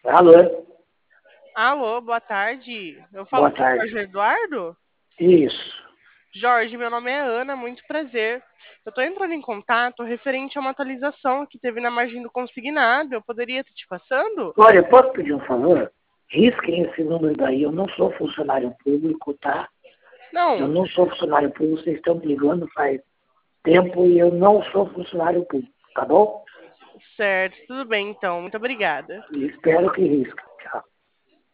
Alô, Alô, boa tarde. Eu boa falo com o tarde. Jorge Eduardo? Isso. Jorge, meu nome é Ana, muito prazer. Eu tô entrando em contato referente a uma atualização que teve na margem do consignado. Eu poderia estar te passando? Olha, eu posso pedir um favor? Risquem esse número daí. Eu não sou funcionário público, tá? Eu Não, não sou funcionário público. Vocês estão me ligando faz tempo e eu não sou funcionário público, tá bom? certo, tudo bem então. Muito obrigada. E espero que risquem. Tchau.